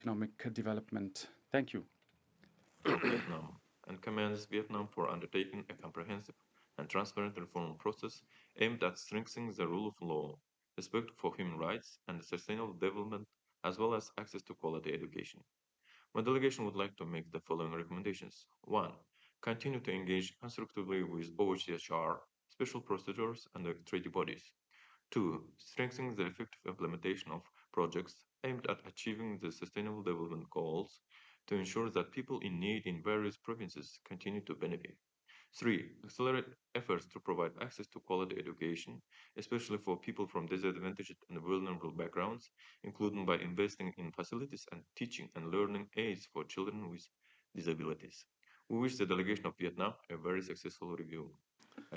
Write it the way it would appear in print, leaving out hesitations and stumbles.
economic development. Thank you. Vietnam and commends Vietnam for undertaking a comprehensive and transparent reform process aimed at strengthening the rule of law, respect for human rights, and sustainable development, as well as access to quality education. My delegation would like to make the following recommendations. 1. Continue to engage constructively with OHCHR, special procedures, and the treaty bodies. 2. Strengthening the effective implementation of projects aimed at achieving the Sustainable Development Goals to ensure that people in need in various provinces continue to benefit. 3. Accelerate efforts to provide access to quality education, especially for people from disadvantaged and vulnerable backgrounds, including by investing in facilities and teaching and learning aids for children with disabilities. We wish the delegation of Vietnam a very successful review.